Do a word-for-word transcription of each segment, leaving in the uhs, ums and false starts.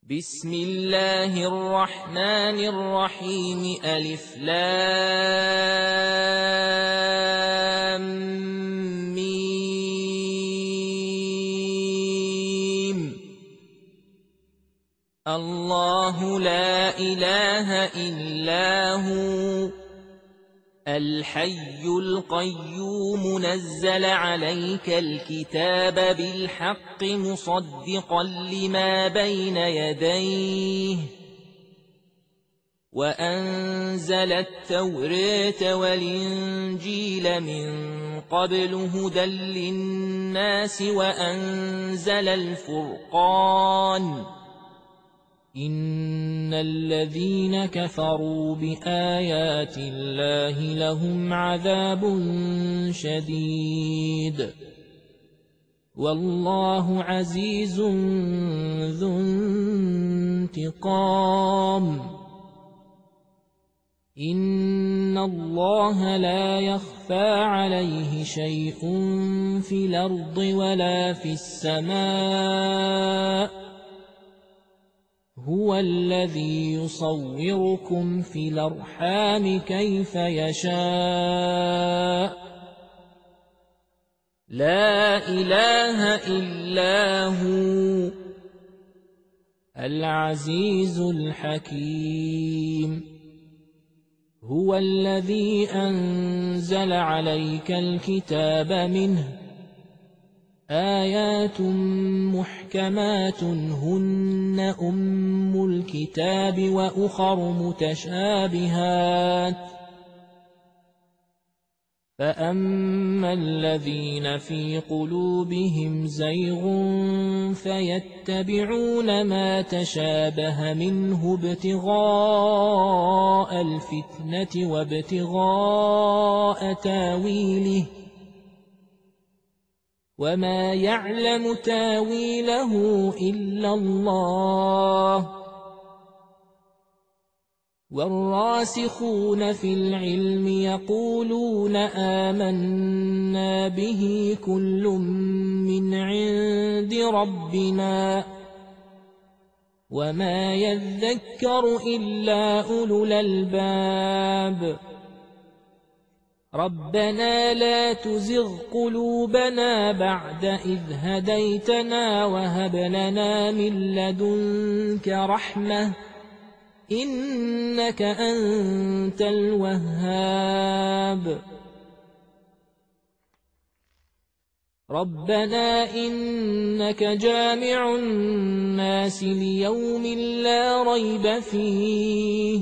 بسم الله الرحمن الرحيم ألف لام ميم الله لا إله إلا هو الحي القيوم نزل عليك الكتاب بالحق مصدقا لما بين يديه وأنزل التوراة والإنجيل من قبل هدى للناس وأنزل الفرقان إن الذين كفروا بآيات الله لهم عذاب شديد والله عزيز ذو انتقام إن الله لا يخفى عليه شيء في الأرض ولا في السماء هو الذي يصوركم في الأرحام كيف يشاء لا إله إلا هو العزيز الحكيم هو الذي أنزل عليك الكتاب منه آيات محكمات هن أم الكتاب وأخر متشابهات فأما الذين في قلوبهم زيغ فيتبعون ما تشابه منه ابتغاء الفتنة وابتغاء تاويله وما يعلم تاويله إلا الله والراسخون في العلم يقولون آمنا به كل من عند ربنا وما يذكر إلا أولو الألباب ربنا لا تزغ قلوبنا بعد إذ هديتنا وهب لنا من لدنك رحمة إنك أنت الوهاب ربنا إنك جامع الناس ليوم لا ريب فيه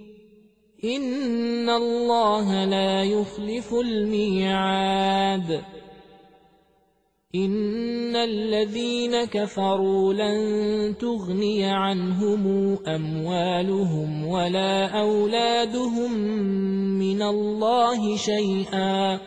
إن الله لا يخلف الميعاد إن الذين كفروا لن تغني عنهم أموالهم ولا أولادهم من الله شيئا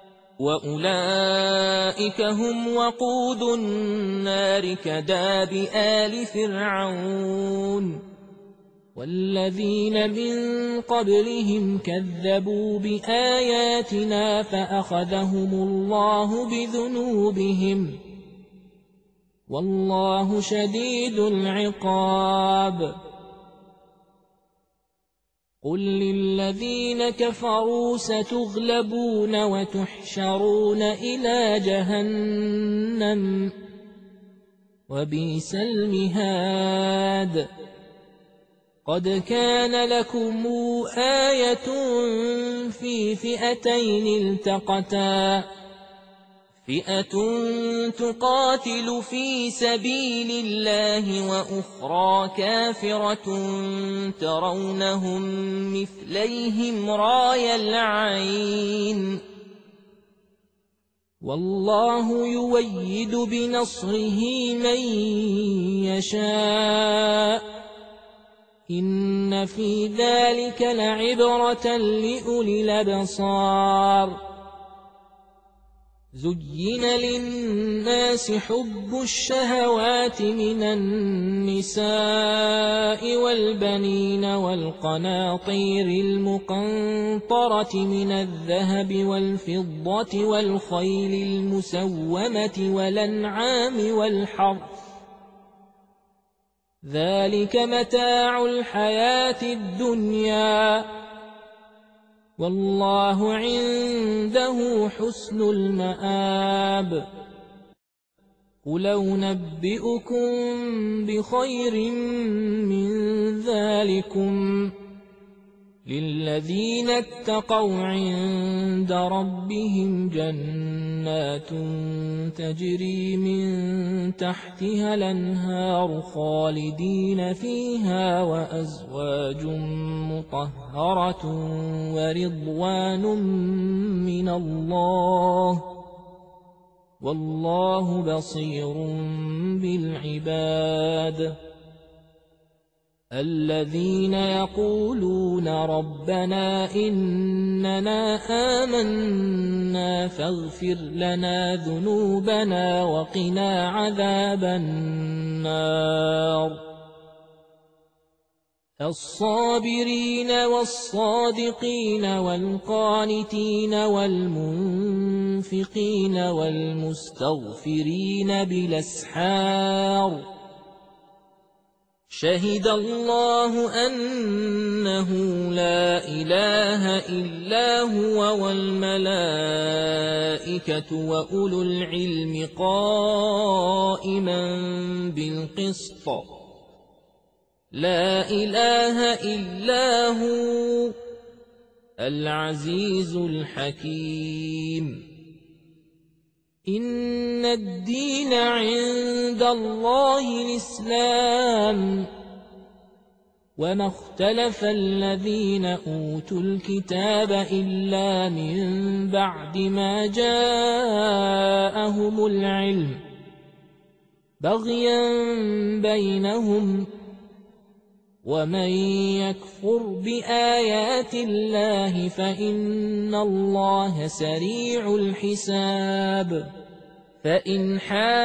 وأولئك هم وقود النار كداب آل فرعون والذين من قبلهم كذبوا بآياتنا فأخذهم الله بذنوبهم والله شديد العقاب قل للذين كفروا ستغلبون وتحشرون إلى جهنم وبئس المهاد قد كان لكم آية في فئتين التقتا فئة تقاتل في سبيل الله وأخرى كافرة ترونهم مثليهم راي العين والله يؤيد بنصره من يشاء إن في ذلك لعبرة لأولي الأبصار زين للناس حب الشهوات من النساء والبنين والقناطير المقنطرة من الذهب والفضة والخيل المسومة والأنعام والحرث ذلك متاع الحياة الدنيا والله عنده حسن المآب قل أنبئكم بخير من ذلكم للذين اتقوا عند ربهم جنات تجري من تحتها الأنهار خالدين فيها وأزواج مطهرة ورضوان من الله والله بصير بالعباد الذين يقولون ربنا إننا آمنا فاغفر لنا ذنوبنا وقنا عذاب النار الصابرين والصادقين والقانتين والمنفقين والمستغفرين بالأسحار شهد الله أنه لا إله إلا هو والملائكة وأولو العلم قائما بالقسط لا إله إلا هو العزيز الحكيم إن الدين عند الله الإسلام وما اختلف الذين أوتوا الكتاب إلا من بعد ما جاءهم العلم بغيا بينهم ومن يكفر بآيات الله فإن الله سريع الحساب فإن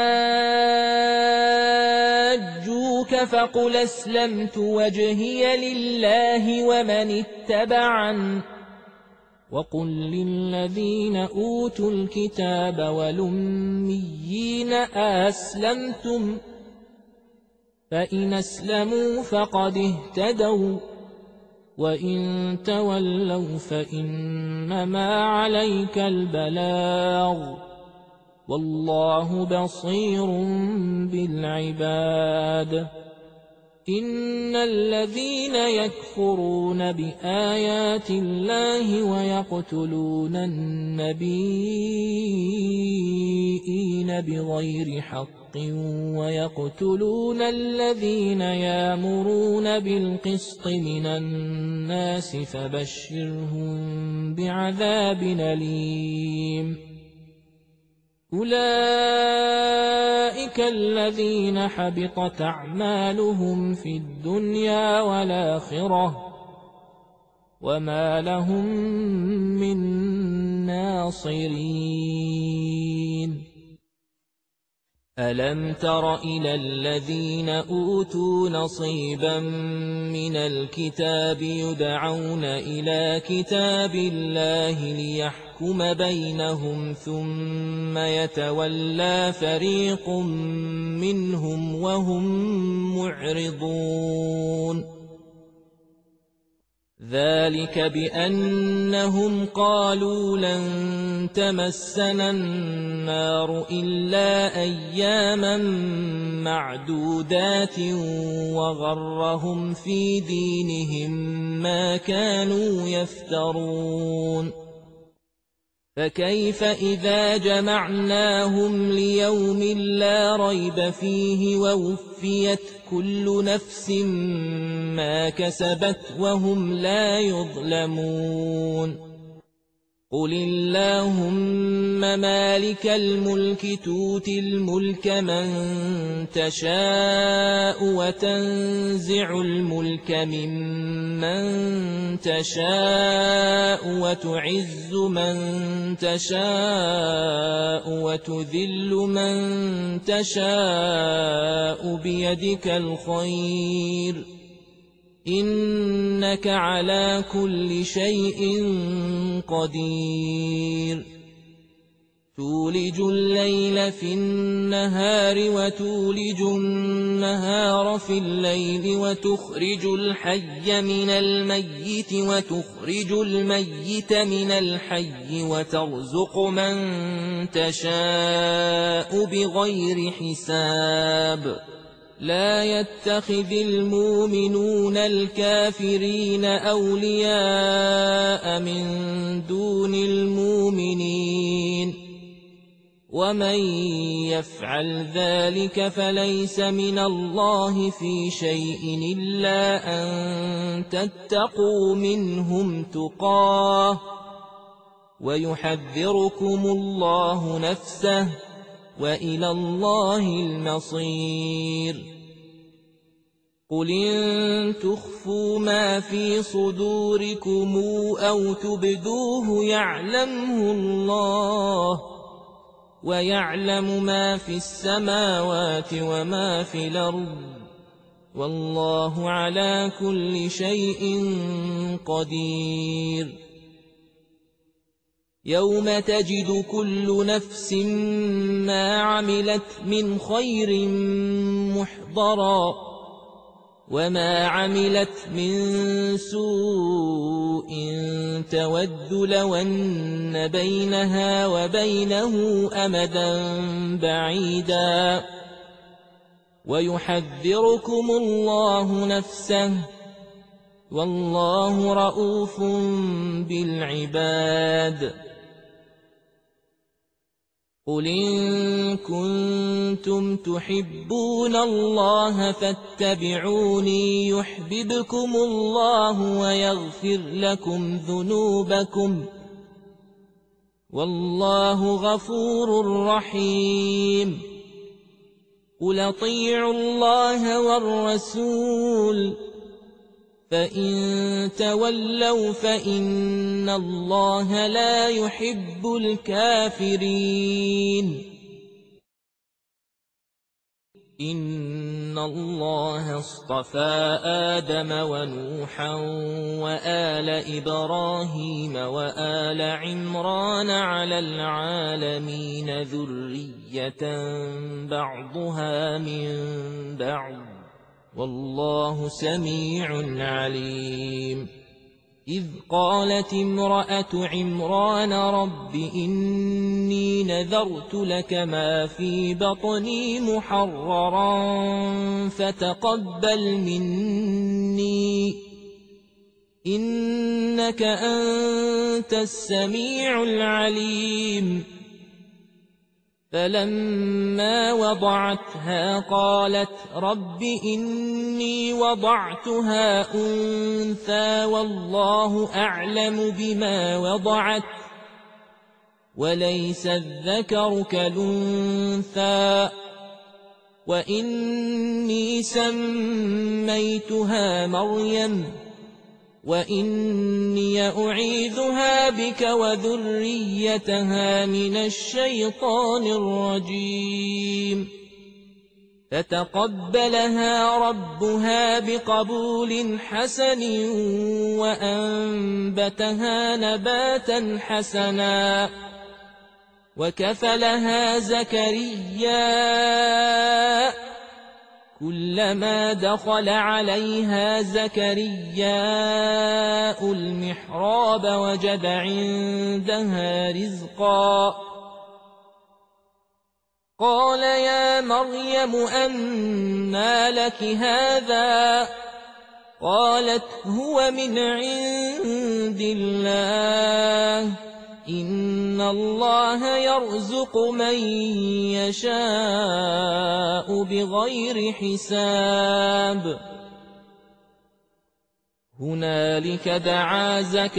حاجوك فقل أسلمت وجهي لله ومن اتبعن وقل للذين أوتوا الكتاب والأميين أسلمتم فإن أسلموا فقد اهتدوا وإن تولوا فإنما عليك البلاغ والله بصير بالعباد إن الذين يكفرون بآيات الله ويقتلون النبيين بغير حق ويقتلون الذين يأمرون بالقسط من الناس فبشرهم بعذاب أليم أولئك الذين حبطت أعمالهم في الدنيا والآخرة وما لهم من ناصرين ألم تر إلى الذين أوتوا نصيبا من الكتاب يدعون إلى كتاب الله ليحكم بينهم ثم يتولى فريق منهم وهم معرضون ذلك بأنهم قالوا لن تمسنا النار إلا أياما معدودات وغرهم في دينهم ما كانوا يفترون فكيف إذا جمعناهم ليوم لا ريب فيه ووفيت كل نفس ما كسبت وهم لا يظلمون قل اللهم مالك الملك تؤتي الملك من تشاء وتنزع الملك ممن تشاء وتعز من تشاء وتذل من تشاء بيدك الخير إنك على كل شيء قدير تولج الليل في النهار وتولج النهار في الليل وتخرج الحي من الميت وتخرج الميت من الحي وترزق من تشاء بغير حساب لا يتخذ المؤمنون الكافرين أولياء من دون المؤمنين ومن يفعل ذلك فليس من الله في شيء إلا أن تتقوا منهم تقاه ويحذركم الله نفسه وإلى الله المصير قل إن تخفوا ما في صدوركم أو تبدوه يعلمه الله ويعلم ما في السماوات وما في الأرض والله على كل شيء قدير يوم تجد كل نفس ما عملت من خير محضرا وما عملت من سوء تود لو أن بينها وبينه أمدا بعيدا ويحذركم الله نفسه والله رءوف بالعباد قل إن كنتم تحبون الله فاتبعوني يحببكم الله ويغفر لكم ذنوبكم والله غفور رحيم قل اطيعوا الله والرسول فإن تولوا فإن الله لا يحب الكافرين إن الله اصطفى آدم ونوحا وآل إبراهيم وآل عمران على العالمين ذرية بعضها من بعض والله سميع عليم إذ قالت امرأة عمران رب إني نذرت لك ما في بطني محررا فتقبل مني إنك أنت السميع العليم فلما وضعتها قالت رب إني وضعتها أنثى والله أعلم بما وضعت وليس الذكر كالأنثى وإني سميتها مريم وإني أعيذها بك وذريتها من الشيطان الرجيم فتقبلها ربها بقبول حسن وأنبتها نباتا حسنا وكفلها زكريا كلما دخل عليها زكرياء المحراب وجد عندها رزقا قال يا مريم أنى لك هذا قالت هو من عند الله إن الله يرزق من يشاء بغير حساب هنالك دعا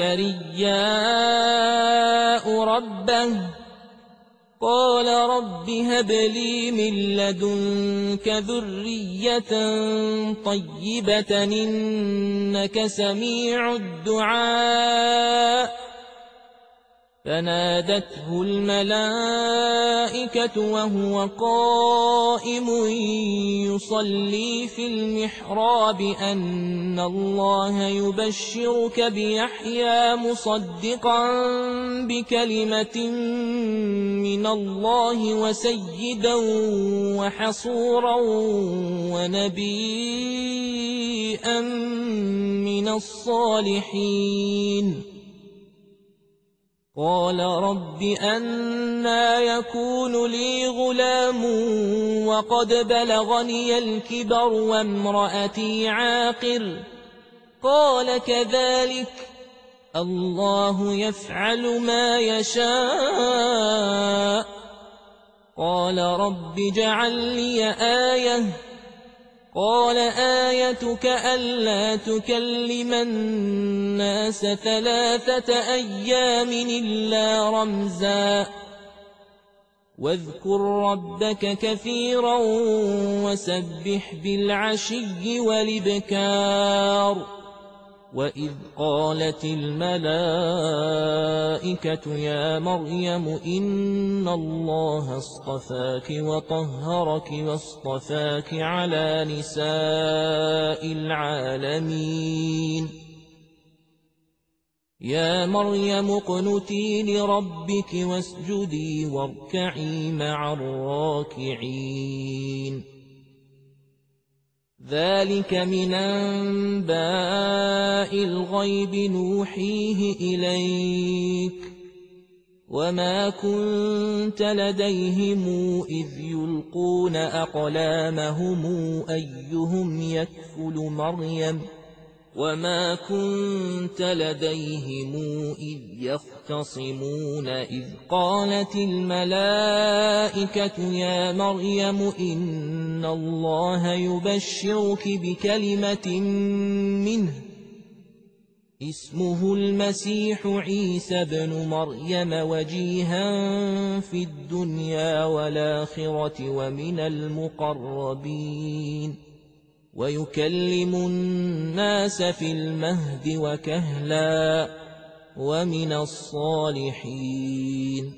زكرياء ربه قال رب هب لي من لدنك ذرية طيبة إنك سميع الدعاء فنادته الملائكة وهو قائم يصلي في المحراب أن الله يبشرك بيحيى مصدقا بكلمة من الله وسيدا وحصورا ونبيا من الصالحين. قال رب أنى يكون لي غلام وقد بلغني الكبر وامرأتي عاقر؟ قال كذلك الله يفعل ما يشاء. قال رب اجعل لي آية. قال آيتك ألا تكلم الناس ثلاثة أيام إلا رمزا واذكر ربك كثيرا وسبح بالعشي والإبكار. وإذ قالت الملائكة يا مريم إن الله اصطفاك وطهرك واصطفاك على نساء العالمين. يا مريم اقنتي لربك واسجدي واركعي مع الراكعين. ذلك من أنباء الغيب نوحيه إليك وما كنت لديهم إذ يلقون أقلامهم أيهم يكفل مريم وما كنت لديهم إذ يختصمون إذ قالت الملائكة يا مريم إن الله يبشرك بكلمة منه اسمه المسيح عيسى بن مريم وجيها في الدنيا والآخرة ومن المقربين ويكلم الناس في المهد وكهلا ومن الصالحين.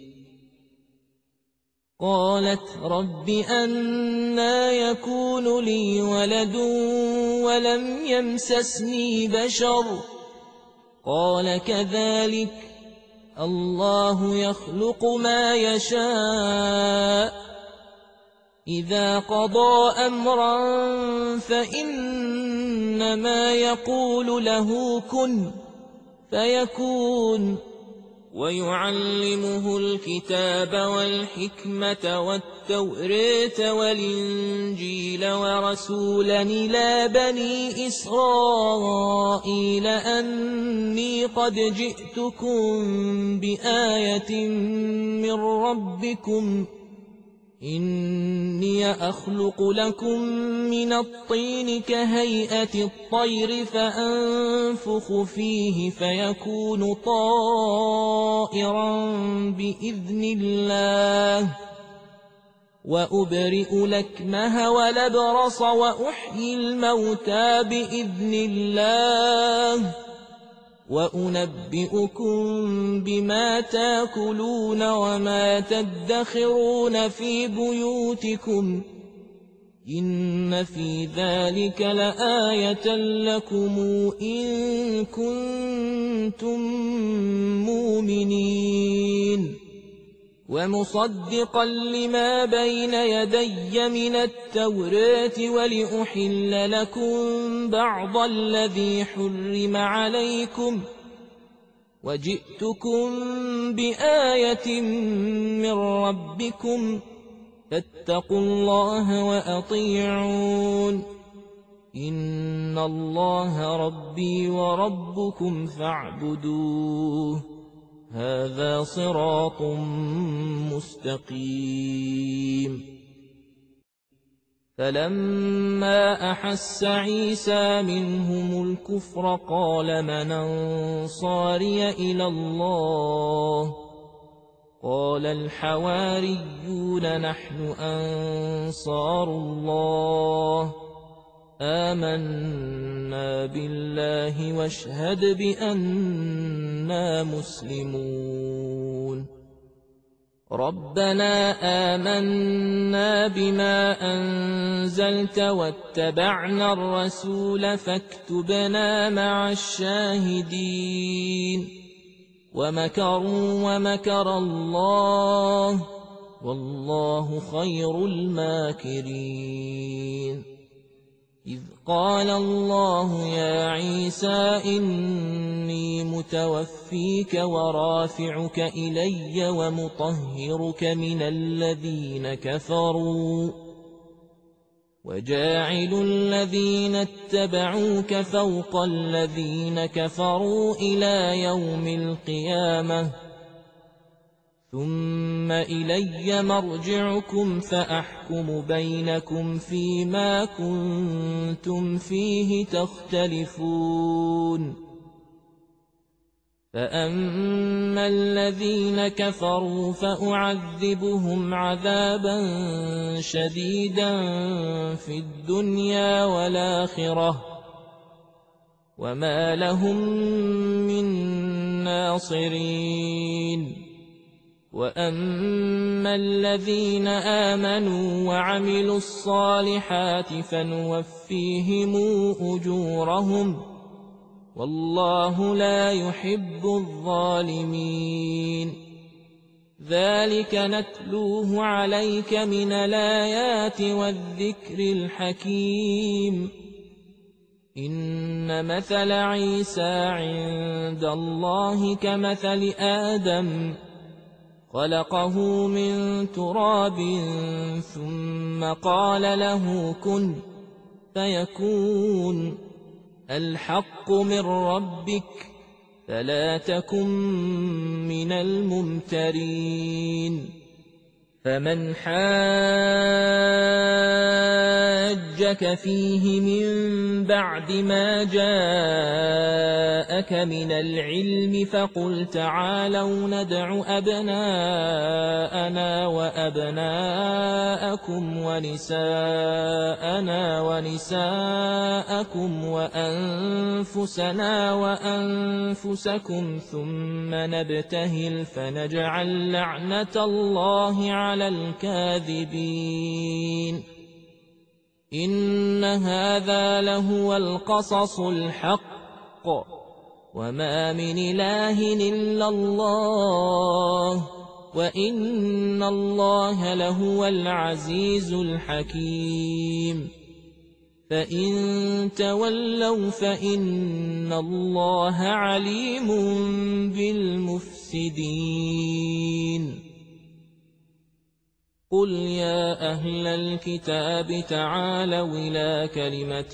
قالت رب أنى يكون لي ولد ولم يمسسني بشر؟ قال كذلك الله يخلق ما يشاء إذا قضى أمرا فإنما يقول له كن فيكون. ويعلمه الكتاب والحكمة والتوراة والإنجيل ورسولا إلى بني إسرائيل أني قد جئتكم بآية من ربكم إني أخلق لكم من الطين كهيئة الطير فأنفخ فيه فيكون طائرا بإذن الله وأبرئ الأكمه والأبرص وأحيي الموتى بإذن الله وأنبئكم بما تاكلون وما تدخرون في بيوتكم إن في ذلك لآية لكم إن كنتم مؤمنين. ومصدقا لما بين يدي من التوراة ولأحل لكم بعض الذي حرم عليكم وجئتكم بآية من ربكم فاتقوا الله وأطيعون إن الله ربي وربكم فاعبدوه هذا صراط مستقيم. فلما أحس عيسى منهم الكفر قال من أنصاري إلى الله قال الحواريون نحن أنصار الله آمنا آمنا بالله واشهد بأننا مسلمون ربنا آمنا بما أنزلت واتبعنا الرسول فاكتبنا مع الشاهدين ومكروا ومكر الله والله خير الماكرين إذ قال الله يا عيسى إني متوفيك ورافعك إلي ومطهرك من الذين كفروا وجاعل الذين اتبعوك فوق الذين كفروا إلى يوم القيامة ثم إلي مرجعكم فأحكم بينكم فيما كنتم فيه تختلفون فأما الذين كفروا فأعذبهم عذابا شديدا في الدنيا والآخرة وما لهم من ناصرين وأما الذين آمنوا وعملوا الصالحات فنوفيهم أجورهم والله لا يحب الظالمين ذلك نتلوه عليك من الآيات والذكر الحكيم إن مثل عيسى عند الله كمثل آدم خلقه من تراب ثم قال له كن فيكون الحق من ربك فلا تكن من الممترين فمن حاجك فيه من بعد ما جاءك من العلم فقل تعالوا ندع أبناءنا وأبناءكم ونساءنا ونساءكم وأنفسنا وأنفسكم ثم نبتهل فنجعل لعنة الله على الكاذبين إن هذا لهو القصص الحق وما من إله إلا الله وإن الله لهو العزيز الحكيم فإن تولوا فإن الله عليم بالمفسدين قل يا أهل الكتاب تعالوا إلى كلمة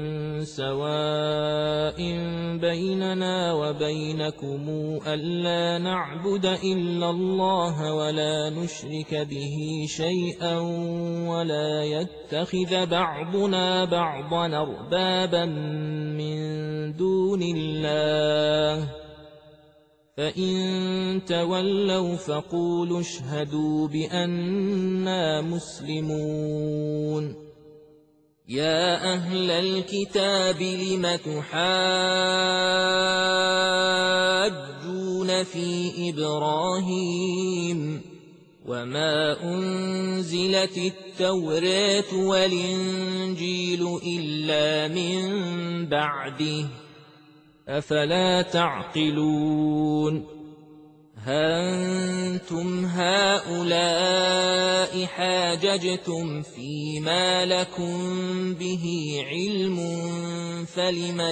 سواء بيننا وبينكم ألا نعبد إلا الله ولا نشرك به شيئا ولا يتخذ بعضنا بعضا أربابا من دون الله فإن تولوا فقولوا اشهدوا بأننا مسلمون يا أهل الكتاب لم تحاجون في إبراهيم وما أنزلت التوراة والإنجيل إلا من بعده أفلا تعقلون ها أنتم هؤلاء حاججتم فيما لكم به علم فلم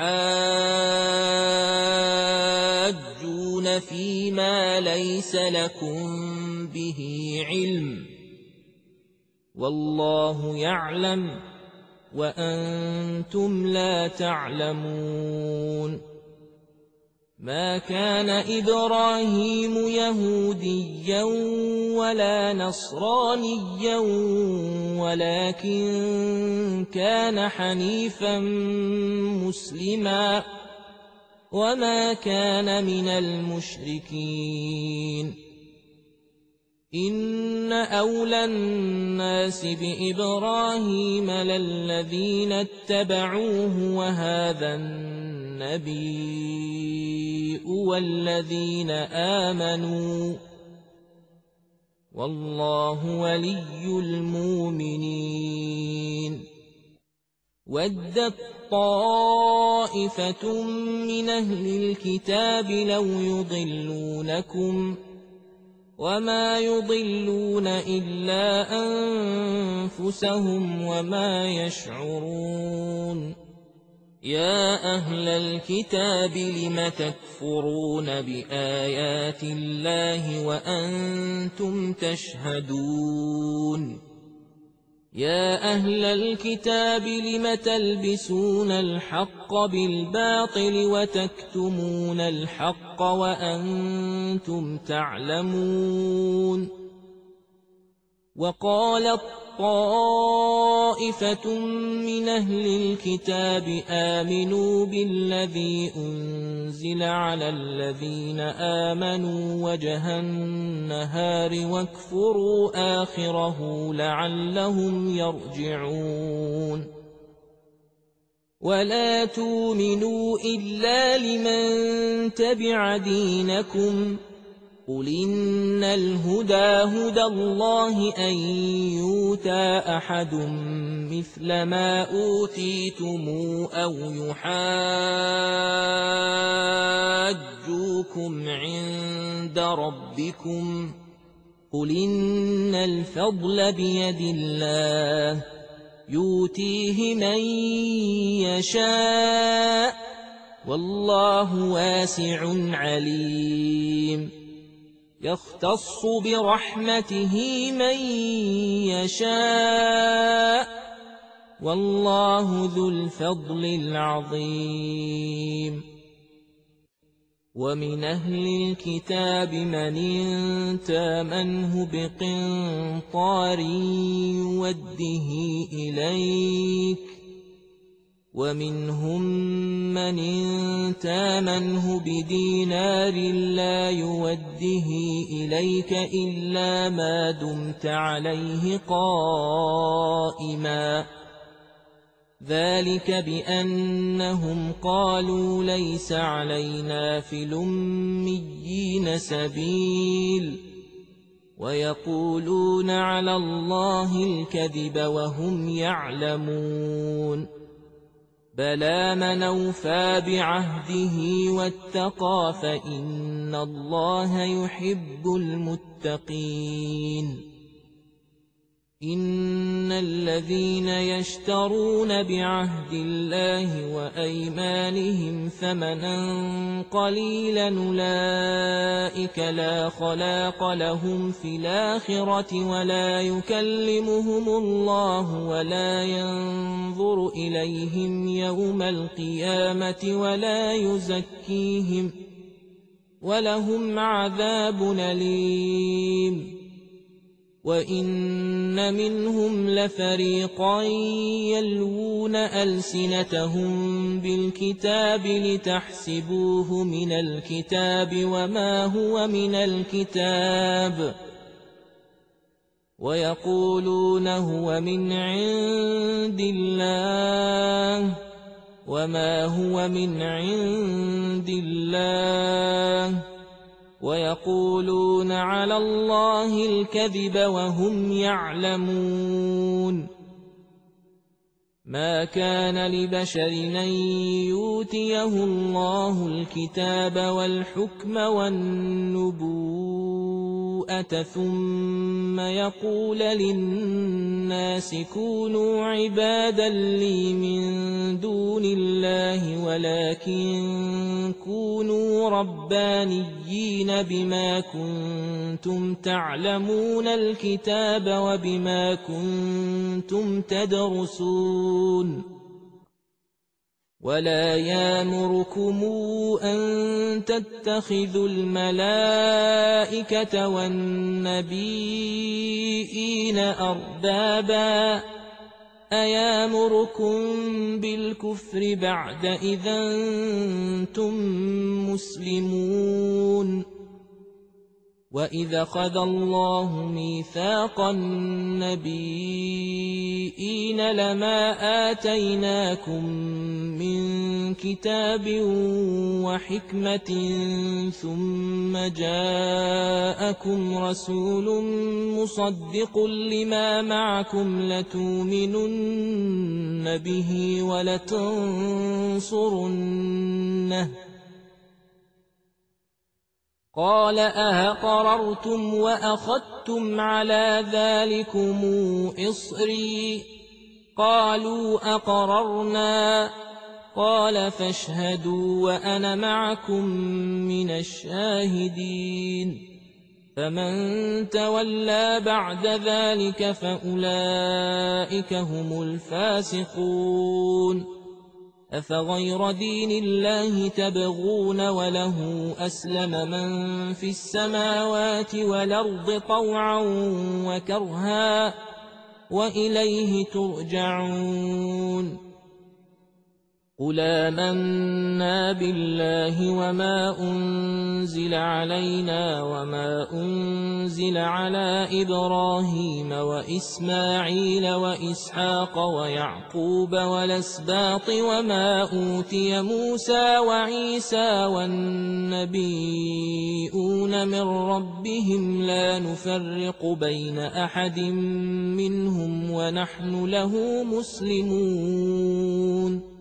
تحاجون فيما ليس لكم به علم والله يعلم وأنتم لا تعلمون ما كان إبراهيم يهوديا ولا نصرانيا ولكن كان حنيفا مسلما وما كان من المشركين إن أولى الناس بإبراهيم للذين اتبعوه وهذا النبي والذين آمنوا والله ولي المؤمنين ودت طائفة من أهل الكتاب لو يضلونكم وما يضلون إلا أنفسهم وما يشعرون يا أهل الكتاب لم تكفرون بآيات الله وأنتم تشهدون يا أهل الكتاب لم تلبسون الحق بالباطل وتكتمون الحق وأنتم تعلمون وقالت طائفة من أهل الكتاب آمنوا بالذي أنزل على الذين آمنوا وجه النهار واكفروا آخره لعلهم يرجعون ولا تؤمنوا إلا لمن تبع دينكم قل إن الهدى هدى الله أن يؤتى أحد مثل ما أوتيتم أو يحاجوكم عند ربكم قل إن الفضل بيد الله يؤتيه من يشاء والله واسع عليم يختص برحمته من يشاء والله ذو الفضل العظيم ومن أهل الكتاب من تامنه بقنطار يوده إليك ومنهم من تامنه بدينار لا يوده إليك إلا ما دمت عليه قائما ذلك بأنهم قالوا ليس علينا في الأميين سبيل ويقولون على الله الكذب وهم يعلمون بلى من أوفى بعهده واتقى فإن الله يحب المتقين إن الذين يشترون بعهد الله وأيمانهم ثمنا قليلا أولئك لا خلاق لهم في الآخرة ولا يكلمهم الله ولا ينظر إليهم يوم القيامة ولا يزكيهم ولهم عذاب أليم وإن منهم لفريقا يلوون ألسنتهم بالكتاب لتحسبوه من الكتاب وما هو من الكتاب ويقولون هو من عند الله وما هو من عند الله ويقولون على الله الكذب وهم يعلمون ما كان لبشر أن يؤتيه الله الكتاب والحكم والنبوءة ثم يقول للناس كونوا عبادا لي من دون الله ولكن كونوا ربانيين بما كنتم تعلمون الكتاب وبما كنتم تدرسون ولا يامركم أن تتخذوا الملائكة والنبيين أربابا أيامركم بالكفر بعد إذا أنتم مسلمون وَإِذْ أَخَذَ اللَّهُ مِيثَاقَ النَّبِيِّينَ لَمَا آتَيْنَاكُم مِّن كِتَابٍ وَحِكْمَةٍ ثُمَّ جَاءَكُمْ رَسُولٌ مُّصَدِّقٌ لِّمَا مَعَكُمْ لَتُؤْمِنُنَّ بِهِ وَلَتَنصُرُنَّهُ قَالَ أَأَقْرَرْتُمْ وَأَخَذْتُمْ عَلَىٰ ذَٰلِكُمْ إِصْرِي قَالُوا أَقْرَرْنَا قَالَ فَاشْهَدُوا وَأَنَا مَعَكُم مِّنَ الشَّاهِدِينَ فَمَن تَوَلَّىٰ بَعْدَ ذَٰلِكَ فَأُولَٰئِكَ هُمُ الْفَاسِقُونَ أَفَغَيْرَ دِينِ اللَّهِ تَبْغُونَ وَلَهُ أَسْلَمَ مَن فِي السَّمَاوَاتِ وَالْأَرْضِ طَوْعًا وَكَرْهًا وَإِلَيْهِ تُرْجَعُونَ قُلْ آمَنَّا بِاللَّهِ وَمَا أُنزِلَ عَلَيْنَا وَمَا أُنزِلَ عَلَىٰ إِبْرَاهِيمَ وَإِسْمَاعِيلَ وَإِسْحَاقَ وَيَعْقُوبَ وَالْأَسْبَاطِ وَمَا أُوتِيَ مُوسَىٰ وَعِيسَىٰ وَالنَّبِيُّونَ مِن رَّبِّهِمْ لَا نُفَرِّقُ بَيْنَ أَحَدٍ مِّنْهُمْ وَنَحْنُ لَهُ مُسْلِمُونَ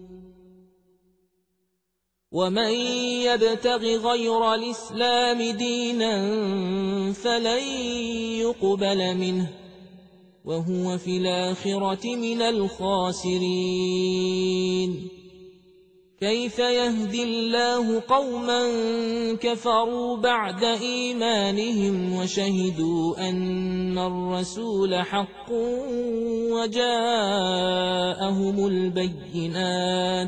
وَمَن يَبْتَغِ غَيْرَ الْإِسْلَامِ دِينًا فَلَن يُقْبَلَ مِنْهُ وَهُوَ فِي الْآخِرَةِ مِنَ الْخَاسِرِينَ كَيْفَ يَهْدِي اللَّهُ قَوْمًا كَفَرُوا بَعْدَ إِيمَانِهِمْ وَشَهِدُوا أَنَّ الرَّسُولَ حَقٌّ وَجَاءَهُمُ الْبَيِّنَاتُ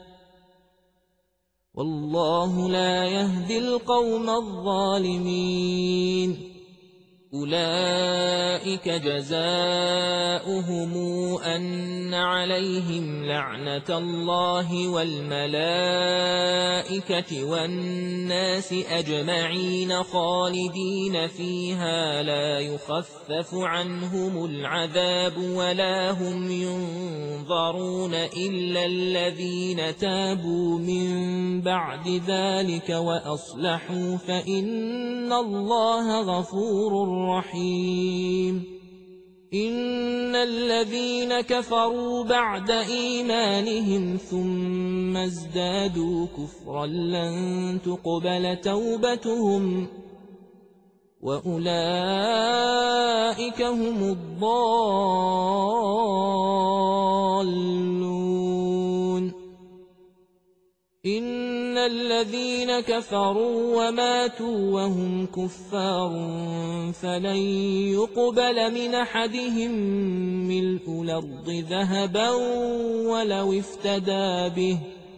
وَاللَّهُ لَا يَهْدِي الْقَوْمَ الظَّالِمِينَ أُولَئِكَ جَزَاؤُهُمْ أَنَّ عَلَيْهِمْ لَعْنَةَ اللَّهِ وَالْمَلَائِكَةِ وَالنَّاسِ أَجْمَعِينَ خَالِدِينَ فِيهَا لَا يُخَفَّفُ عَنْهُمُ الْعَذَابُ وَلَا هُمْ يُنظَرُونَ إِلَّا الَّذِينَ تَابُوا مِن بَعْدِ ذَلِكَ وَأَصْلَحُوا فَإِنَّ اللَّهَ غَفُورٌ رحيم إن الذين كفروا بعد إيمانهم ثم ازدادوا كفرا لن تقبل توبتهم وأولئك هم الضالون إن الذين كفروا وماتوا وهم كفار فلن يقبل من أحدهم ملء الأرض ذهبا ولو افتدى به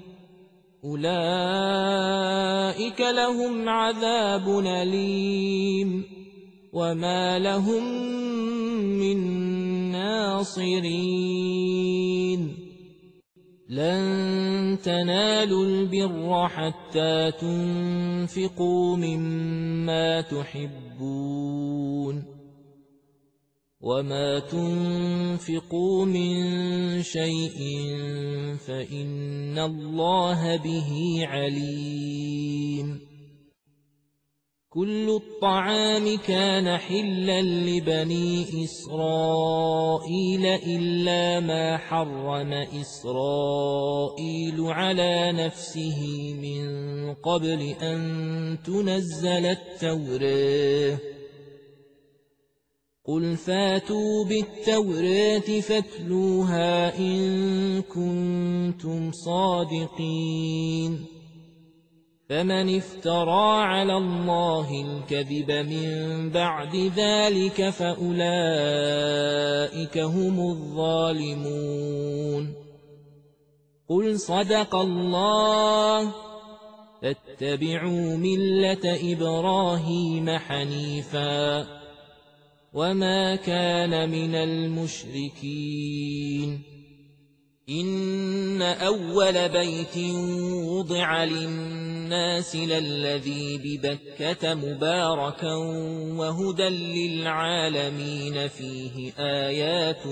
أولئك لهم عذاب أليم وما لهم من ناصرين لن تنالوا البر حتى تنفقوا مما تحبون وما تنفقوا من شيء فإن الله به عليم كل الطعام كان حلا لبني إسرائيل إلا ما حرم إسرائيل على نفسه من قبل أن تنزل التوراة قل فاتوا بالتوراة فاتلوها إن كنتم صادقين فمن افترى على الله الكذب من بعد ذلك فأولئك هم الظالمون قل صدق الله فاتبعوا ملة إبراهيم حنيفا وما كان من المشركين إن أول بيت وضع للناس للذي ببكة مباركا وهدى للعالمين فيه آيات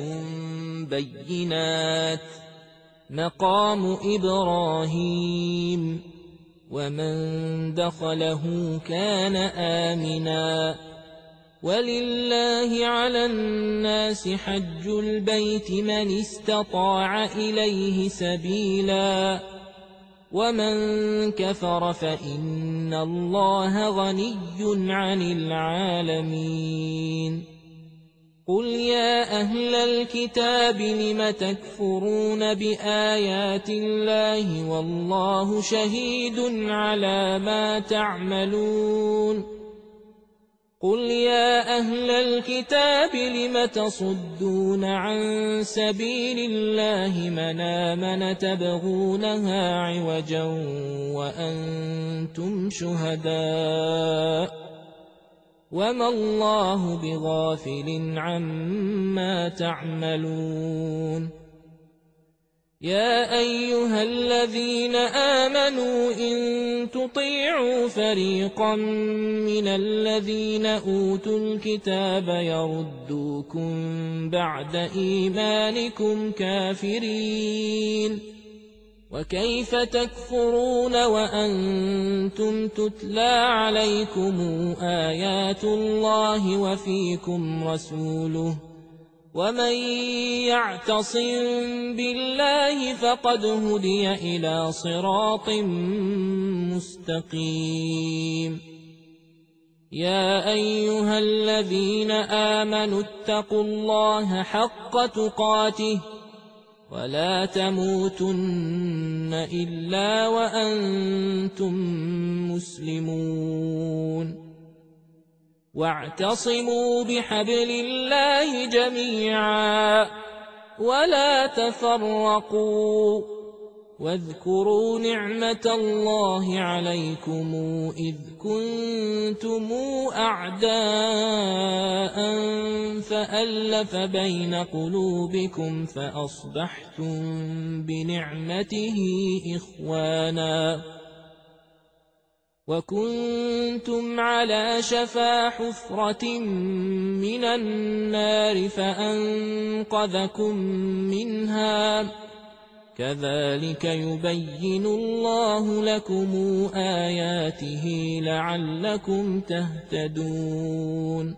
بينات مقام إبراهيم ومن دخله كان آمنا ولله على الناس حج البيت من استطاع إليه سبيلا ومن كفر فإن الله غني عن العالمين قل يا أهل الكتاب لم تكفرون بآيات الله والله شهيد على ما تعملون قل يا أهل الكتاب لم تصدون عن سبيل الله من آمن تبغونها عوجا وأنتم شهداء وما الله بغافل عما تعملون يا أيها الذين آمنوا إن تطيعوا فريقا من الذين أوتوا الكتاب يردوكم بعد إيمانكم كافرين وكيف تكفرون وأنتم تتلى عليكم آيات الله وفيكم رسوله ومن يعتصم بالله فقد هدي إلى صراط مستقيم يا أيها الذين آمنوا اتقوا الله حق تقاته ولا تموتن إلا وأنتم مسلمون واعتصموا بحبل الله جميعا ولا تفرقوا واذكروا نعمة الله عليكم إذ كنتم أعداء فألف بين قلوبكم فأصبحتم بنعمته إخوانا وكنتم على شفا حفرة من النار فأنقذكم منها كذلك يبين الله لكم آياته لعلكم تهتدون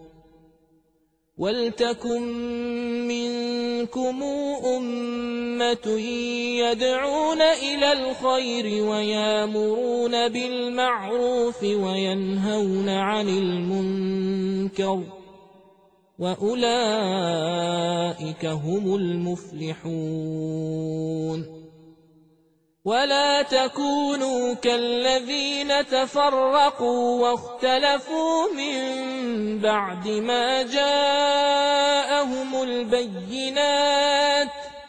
ولتكن منكم أمة يدعون إلى الخير ويامرون بالمعروف وينهون عن المنكر وأولئك هم المفلحون ولا تكونوا كالذين تفرقوا واختلفوا من بعد ما جاءهم البينات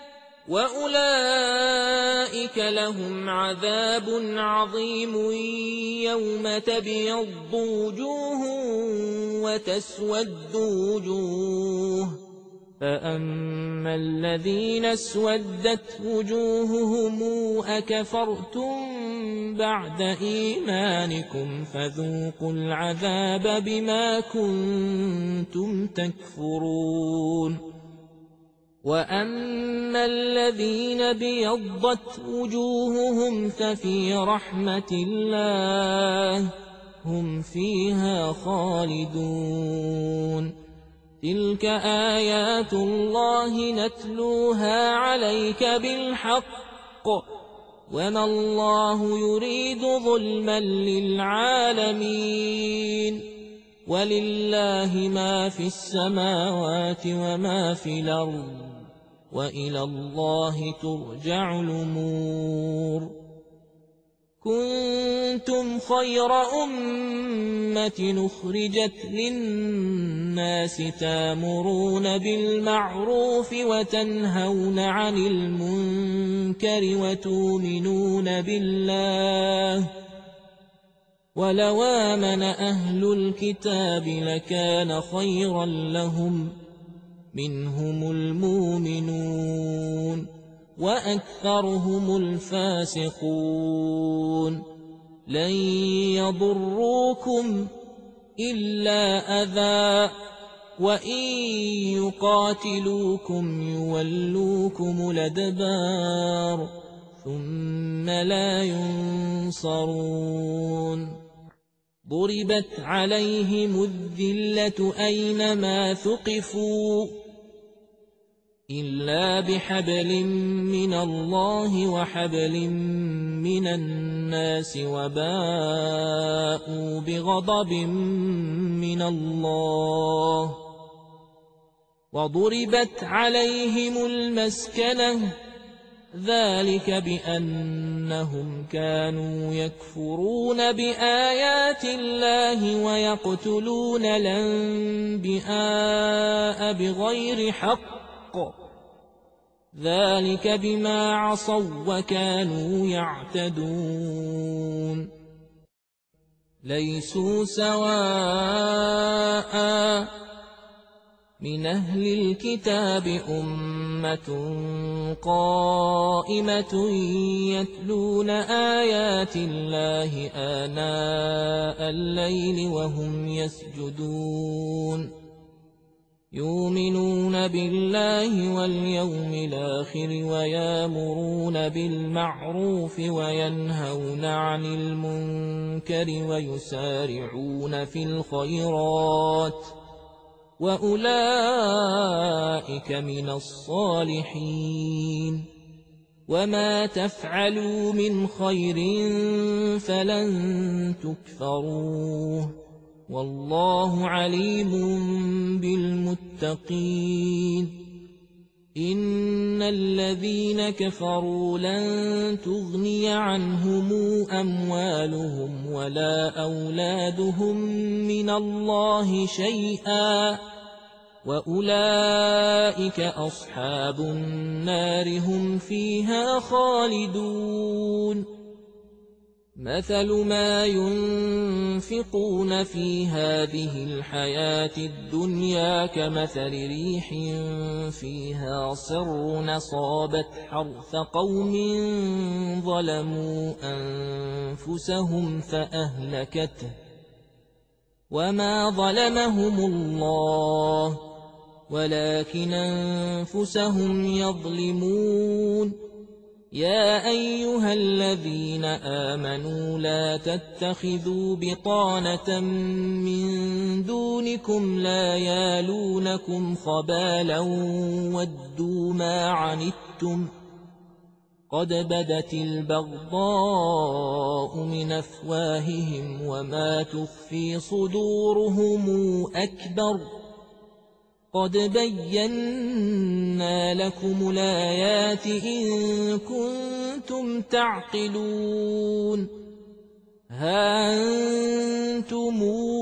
وأولئك لهم عذاب عظيم يوم تبيض وجوه وتسود وجوه فأما الذين اسودت وجوههم أكفرتم بعد إيمانكم فذوقوا العذاب بما كنتم تكفرون وأما الذين بيضت وجوههم ففي رحمة الله هم فيها خالدون تلك آيات الله نتلوها عليك بالحق وما الله يريد ظلما للعالمين ولله ما في السماوات وما في الأرض وإلى الله ترجع الأمور كنتم خير أمة أخرجت للناس تامرون بالمعروف وتنهون عن المنكر وتؤمنون بالله ولو آمن أهل الكتاب لكان خيرا لهم منهم المؤمنون وأكثرهم الفاسقون لن يضروكم إلا أذى وإن يقاتلوكم يولوكم الأدبار ثم لا ينصرون ضربت عليهم الذلة أينما ثقفوا إلا بحبل من الله وحبل من الناس وباءوا بغضب من الله وضربت عليهم المسكنة ذلك بأنهم كانوا يكفرون بآيات الله ويقتلون الأنبياء بغير حق ذلك بما عصوا وكانوا يعتدون ليسوا سواء من أهل الكتاب أمة قائمة يتلون آيات الله آناء الليل وهم يسجدون يؤمنون بالله واليوم الآخر ويامرون بالمعروف وينهون عن المنكر ويسارعون في الخيرات وأولئك من الصالحين وما تفعلوا من خير فلن تكفروه والله عليم بالمتقين إن الذين كفروا لن تغني عنهم أموالهم ولا أولادهم من الله شيئا وأولئك أصحاب النار هم فيها خالدون مثل ما ينفقون في هذه الحياة الدنيا كمثل ريح فيها صر أصابت حرث قوم ظلموا أنفسهم فأهلكته وما ظلمهم الله ولكن أنفسهم يظلمون يا أيها الذين آمنوا لا تتخذوا بطانة من دونكم لا يالونكم خبالا ودوا ما عنتم قد بدت البغضاء من أفواههم وما تخفي صدورهم أكبر قد بينا لكم الآيات إن كنتم تعقلون ها أنتم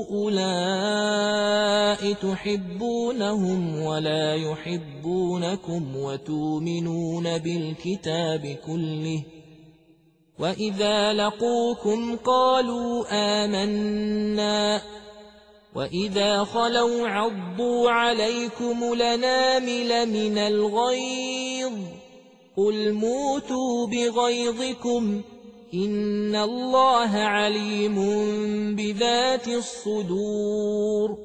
أولئك تحبونهم ولا يحبونكم وتؤمنون بالكتاب كله وإذا لقوكم قالوا آمنا وإذا خلوا عضوا عليكم لنامل من الغيظ قل موتوا بغيظكم إن الله عليم بذات الصدور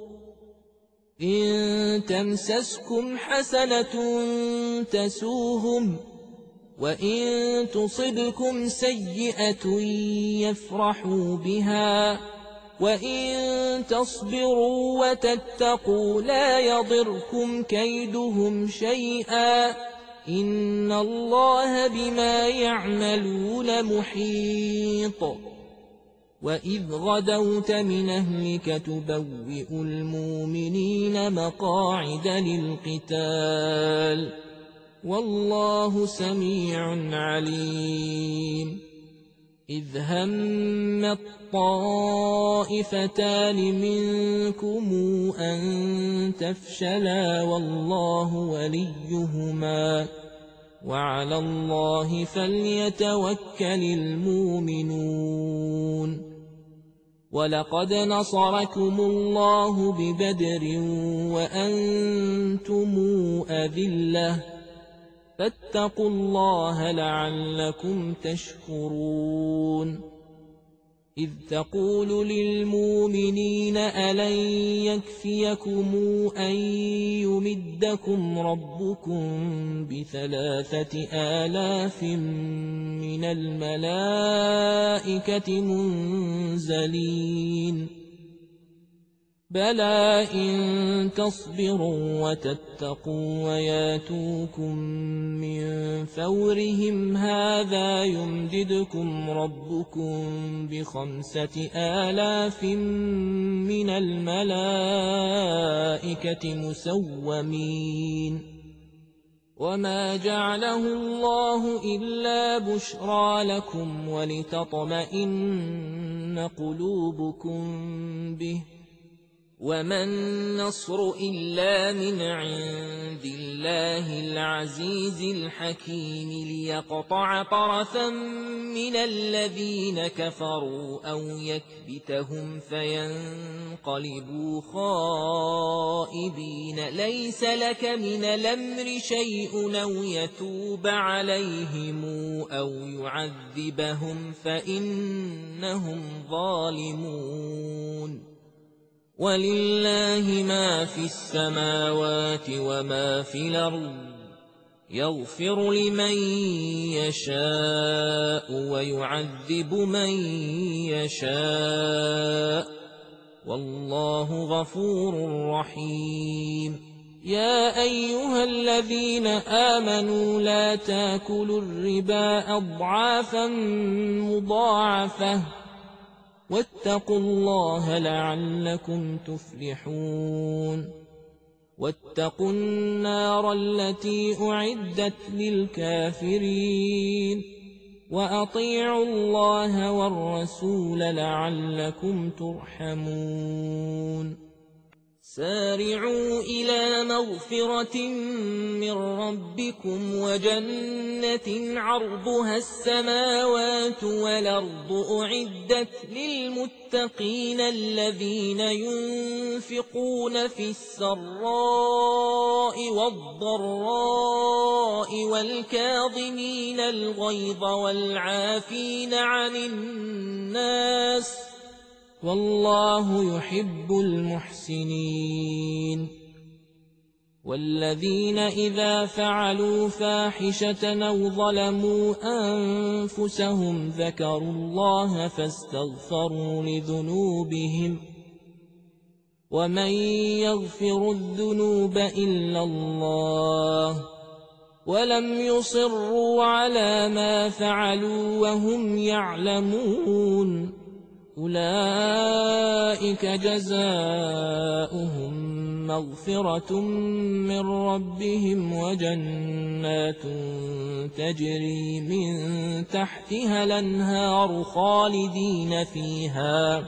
إن تمسسكم حسنة تسوهم وإن تصبكم سيئة يفرحوا بها وإن تصبروا وتتقوا لا يضركم كيدهم شيئا إن الله بما يعملون محيط وإذ غدوت من أهلك تبوئ المؤمنين مقاعد للقتال والله سميع عليم إذ هم الطائفتان منكم أن تفشلا والله وليهما وعلى الله فليتوكل المؤمنون ولقد نصركم الله ببدر وأنتم أذلة فاتقوا الله لعلكم تشكرون إذ تقول للمؤمنين ألن يكفيكم أن يمدكم ربكم بثلاثة آلاف من الملائكة منزلين بلى إن تصبروا وتتقوا وياتوكم من فورهم هذا يمددكم ربكم بخمسة آلاف من الملائكة مسومين وما جعله الله إلا بشرى لكم ولتطمئن قلوبكم به وما النصر إلا من عند الله العزيز الحكيم ليقطع طرفا من الذين كفروا أو يكبتهم فينقلبوا خائبين ليس لك من الأمر شيء أو يتوب عليهم أو يعذبهم فإنهم ظالمون ولله ما في السماوات وما في الأرض يغفر لمن يشاء ويعذب من يشاء والله غفور رحيم يا أيها الذين آمنوا لا تاكلوا الربا أضعافا مضاعفة واتقوا الله لعلكم تفلحون واتقوا النار التي أعدت للكافرين وأطيعوا الله والرسول لعلكم ترحمون سارعوا إلى مغفرة من ربكم وجنة عرضها السماوات والأرض أعدت للمتقين الذين ينفقون في السراء والضراء والكاظمين الغيظ والعافين عن الناس والله يحب المحسنين والذين إذا فعلوا فاحشة أو ظلموا أنفسهم ذكروا الله فاستغفروا لذنوبهم ومن يغفر الذنوب إلا الله ولم يصروا على ما فعلوا وهم يعلمون أولئك جزاؤهم مغفرة من ربهم وجنات تجري من تحتها الأنهار خالدين فيها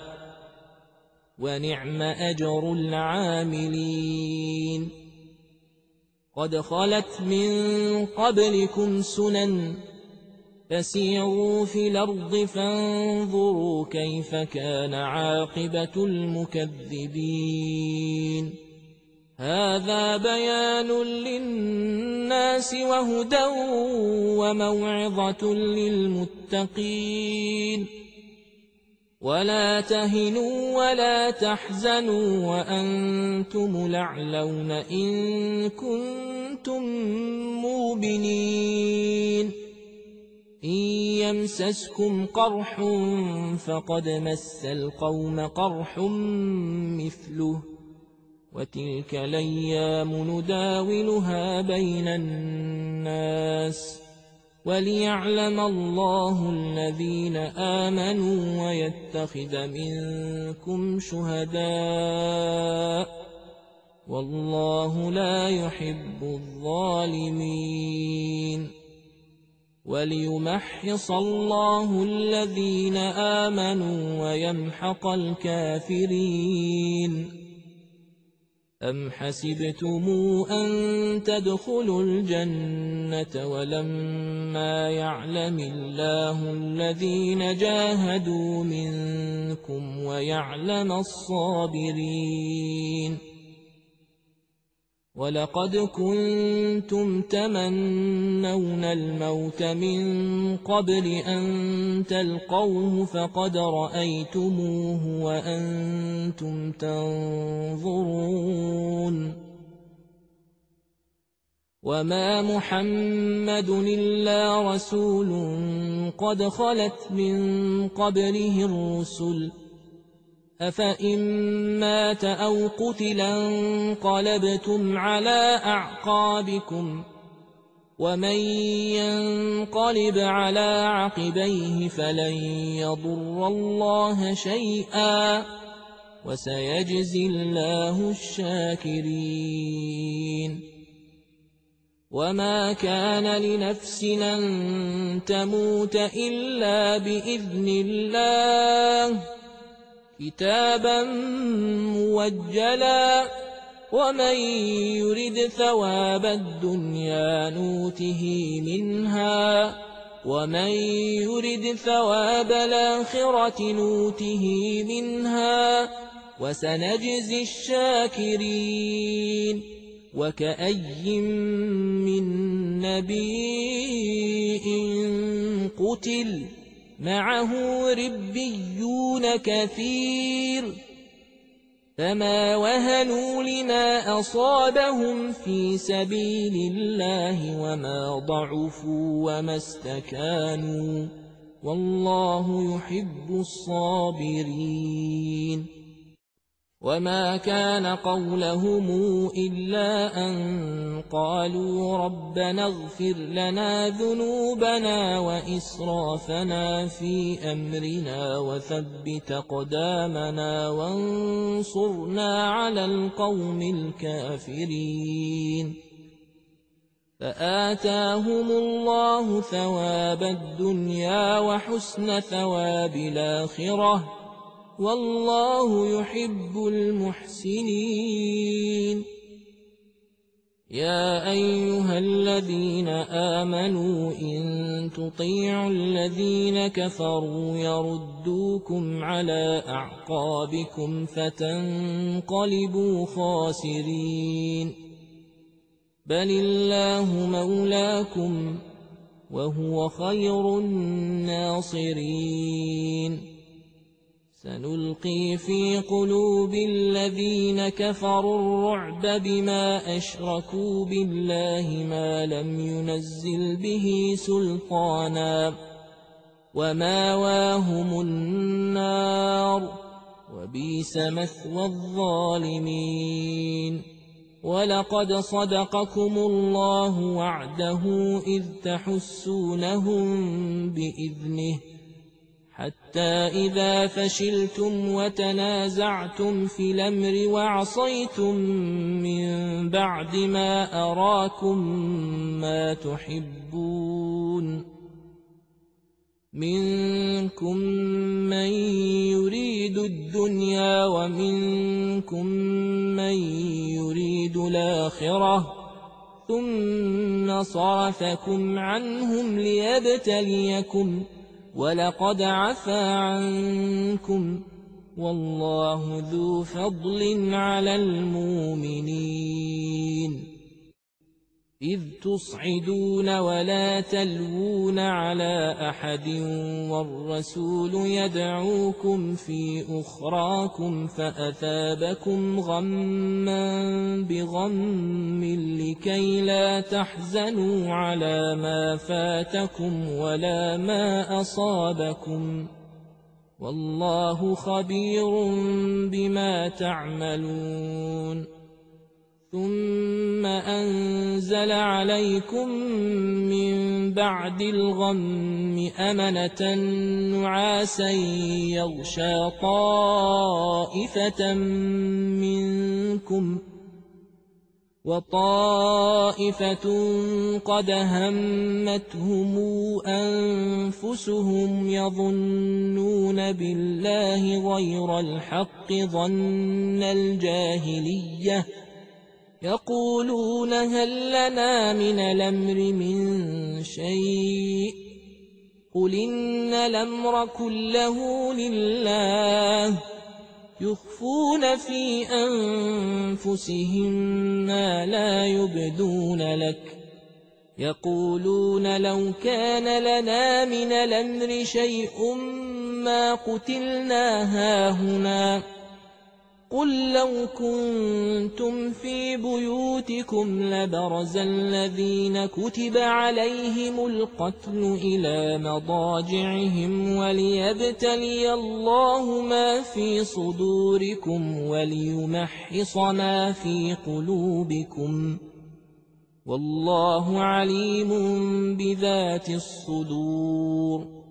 ونعم أجر العاملين قد خلت من قبلكم سنن فسيروا في الأرض فانظروا كيف كان عاقبة المكذبين هذا بيان للناس وهدى وموعظة للمتقين ولا تهنوا ولا تحزنوا وأنتم الأعلون إن كنتم مؤمنين إن يمسسكم قرح فقد مس القوم قرح مثله وتلك الأيام نداولها بين الناس وليعلم الله الذين آمنوا ويتخذ منكم شهداء والله لا يحب الظالمين وليمحص الله الذين آمنوا ويمحق الكافرين أم حسبتم أن تدخلوا الجنة ولما يعلم الله الذين جاهدوا منكم ويعلم الصابرين ولقد كنتم تمنون الموت من قبل أن تلقوه فقد رأيتموه وأنتم تنظرون وما محمد إلا رسول قد خلت من قبله الرسل أفإن مات أو قتلا انقلبتم على أعقابكم ومن ينقلب على عقبيه فلن يضر الله شيئا وسيجزي الله الشاكرين وما كان لنفس أن تموت إلا بإذن الله كتابا موجلا ومن يرد ثواب الدنيا نوته منها ومن يرد ثواب الآخرة نوته منها وسنجزي الشاكرين وكأي من نبي قتل معه ربيون كثير فما وهنوا لما أصابهم في سبيل الله وما ضعفوا وما استكانوا والله يحب الصابرين وما كان قولهم إلا أن قالوا ربنا اغفر لنا ذنوبنا وإسرافنا في أمرنا وثبت أقدامنا وانصرنا على القوم الكافرين فآتاهم الله ثواب الدنيا وحسن ثواب الآخرة والله يحب المحسنين يا أيها الذين آمنوا إن تطيعوا الذين كفروا يردوكم على أعقابكم فتنقلبوا خاسرين بل الله مولاكم وهو خير الناصرين سنلقي في قلوب الذين كفروا الرعب بما أشركوا بالله ما لم ينزل به سلطانا وماواهم النار وبئس مثوى الظالمين ولقد صدقكم الله وعده إذ تحسونهم بإذنه حتى إذا فشلتم وتنازعتم في الأمر وعصيتم من بعد ما أراكم ما تحبون منكم من يريد الدنيا ومنكم من يريد الآخرة ثم صرفكم عنهم ليبتليكم ولقد عفا عنكم والله ذو فضل على المؤمنين إذ تصعدون ولا تلوون على أحد والرسول يدعوكم في أخراكم فأثابكم غما بغم لكي لا تحزنوا على ما فاتكم ولا ما أصابكم والله خبير بما تعملون ثم أنزل عليكم من بعد الغم أمنة نعاسا يغشى طائفة منكم وطائفة قد همتهم أنفسهم يظنون بالله غير الحق ظن الجاهلية يقولون هل لنا من الأمر من شيء قل إن الأمر كله لله يخفون في أنفسهم ما لا يبدون لك يقولون لو كان لنا من الأمر شيء ما قتلنا هاهنا قل لو كنتم في بيوتكم لبرز الذين كتب عليهم القتل إلى مضاجعهم وليبتلي الله ما في صدوركم وليمحص ما في قلوبكم والله عليم بذات الصدور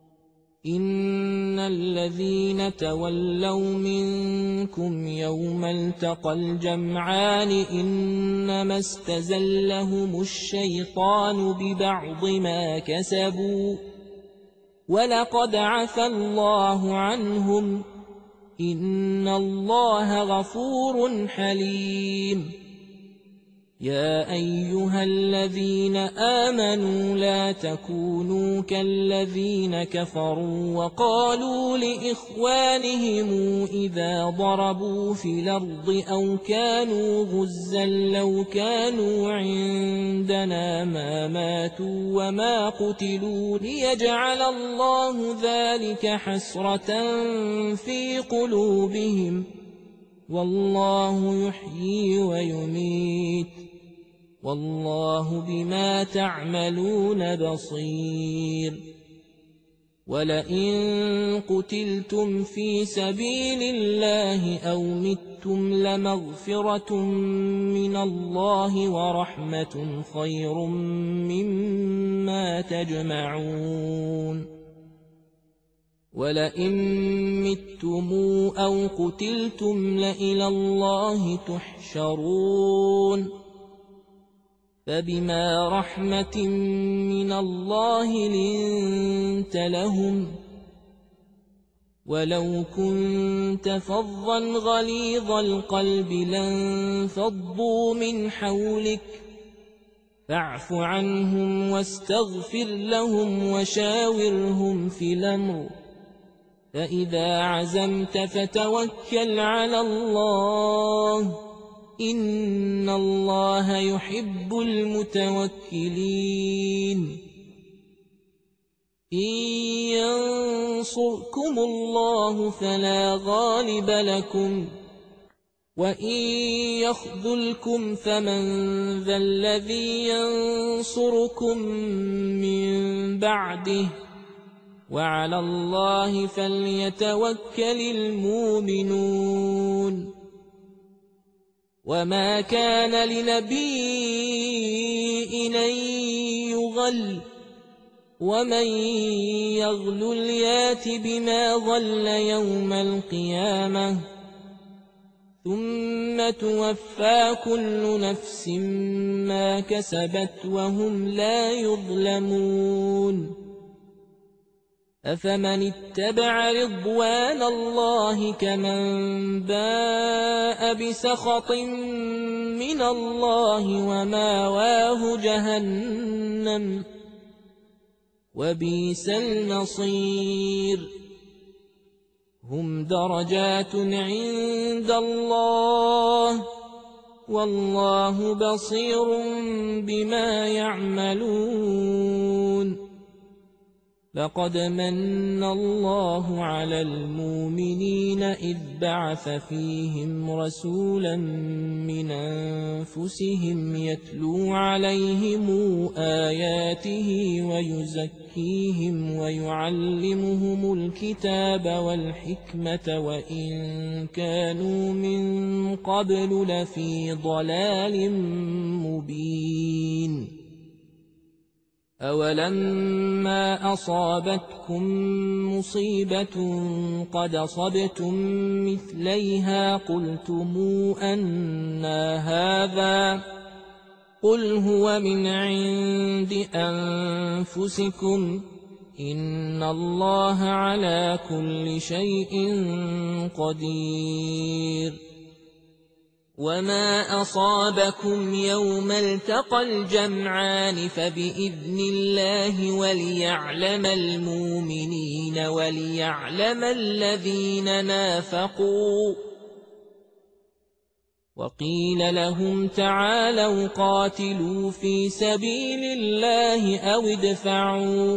إن الذين تولوا منكم يوم التقى الجمعان إنما استزلهم الشيطان ببعض ما كسبوا ولقد عفى الله عنهم إن الله غفور حليم يا أيها الذين آمنوا لا تكونوا كالذين كفروا وقالوا لإخوانهم إذا ضربوا في الأرض أو كانوا غزا لو كانوا عندنا ما ماتوا وما قتلوا ليجعل الله ذلك حسرة في قلوبهم والله يحيي ويميت والله بما تعملون بصير ولئن قتلتم في سبيل الله أو متم لمغفرة من الله ورحمة خير مما تجمعون ولئن متم أو قتلتم لإلى الله تحشرون فبما رحمة من الله لنت لهم ولو كنت فظا غليظ القلب لانفضوا من حولك فاعف عنهم واستغفر لهم وشاورهم في الأمر فإذا عزمت فتوكل على الله إن الله يحب المتوكلين إن ينصركم الله فلا غالب لكم وإن يخذلكم فمن ذا الذي ينصركم من بعده وعلى الله فليتوكل المؤمنون وما كان لنبي أن يغل ومن يغل يات بما غل يوم القيامة ثم توفى كل نفس ما كسبت وهم لا يظلمون أفمن اتبع رضوان الله كمن باء بسخط من الله وماواه جهنم وبئس المصير هم درجات عند الله والله بصير بما يعملون لقد من الله على المؤمنين إذ بعث فيهم رسولا من أنفسهم يتلو عليهم آياته ويزكيهم ويعلمهم الكتاب والحكمة وإن كانوا من قبل لفي ضلال مبين أولما أصابتكم مصيبة قد أصبتم مثليها قلتم أنى هذا قل هو من عند أنفسكم إن الله على كل شيء قدير وما أصابكم يوم التقى الجمعان فبإذن الله وليعلم المؤمنين وليعلم الذين نافقوا. وقيل لهم تعالوا قاتلوا في سبيل الله أو ادفعوا.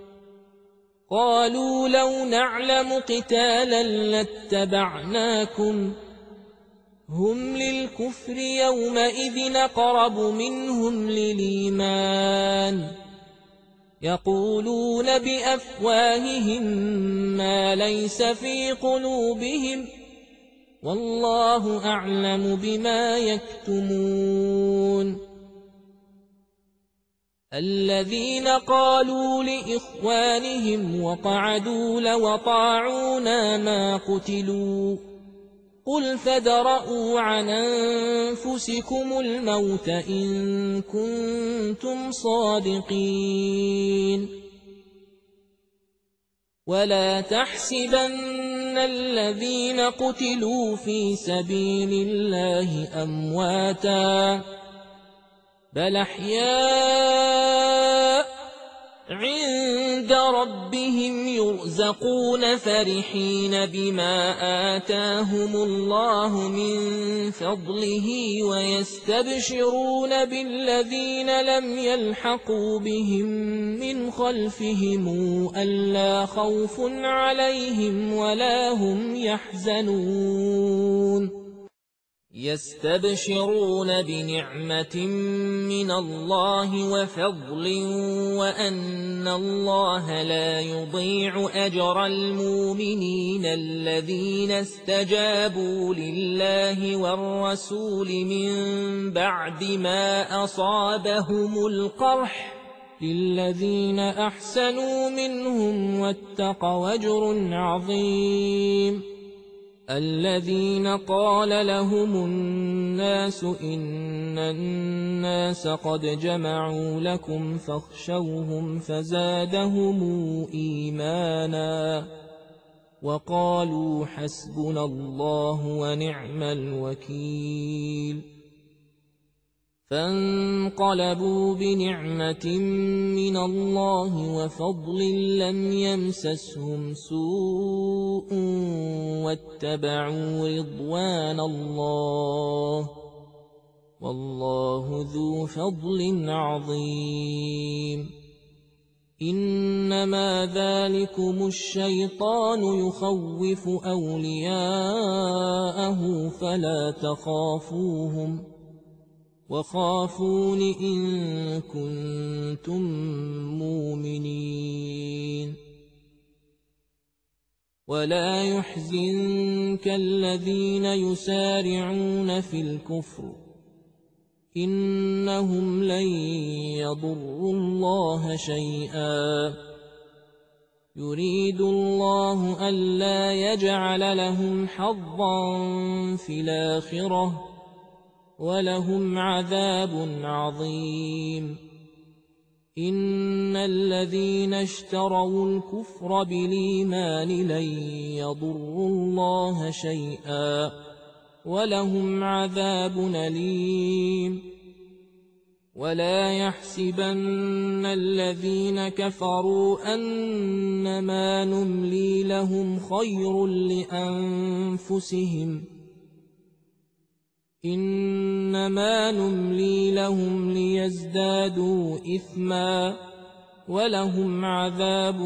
قالوا لو نعلم قتالا لاتبعناكم هم للكفر يومئذ أقرب منهم للإيمان يقولون بأفواههم ما ليس في قلوبهم والله أعلم بما يكتمون. الذين قالوا لإخوانهم وقعدوا لو طاعونا ما قتلوا قل فادرءوا عن أنفسكم الموت إن كنتم صادقين. ولا تحسبن الذين قتلوا في سبيل الله أمواتا بل أحياء عند ربهم يرزقون فرحين بما آتاهم الله من فضله ويستبشرون بالذين لم يلحقوا بهم من خلفهم ألا خوف عليهم ولا هم يحزنون. يستبشرون بنعمة من الله وفضل وأن الله لا يضيع أجر المؤمنين الذين استجابوا لله والرسول من بعد ما أصابهم القرح للذين أحسنوا منهم واتقوا أجر عظيم. الذين قال لهم الناس إن الناس قد جمعوا لكم فاخشوهم فزادهم إيمانا وقالوا حسبنا الله ونعم الوكيل. فانقلبوا بنعمة من الله وفضل لم يمسسهم سوء واتبعوا رضوان الله والله ذو فضل عظيم. إنما ذلكم الشيطان يخوف أولياءه فلا تخافوهم وخافون إن كنتم مؤمنين. ولا يحزنك الذين يسارعون في الكفر إنهم لن يضروا الله شيئا يريد الله ألا يجعل لهم حظا في الآخرة ولهم عذاب عظيم. إن الذين اشتروا الكفر بالإيمان لن يضروا الله شيئا ولهم عذاب أليم. ولا يحسبن الذين كفروا أنما نملي لهم خير لأنفسهم إنما نملي لهم ليزدادوا إثما ولهم عذاب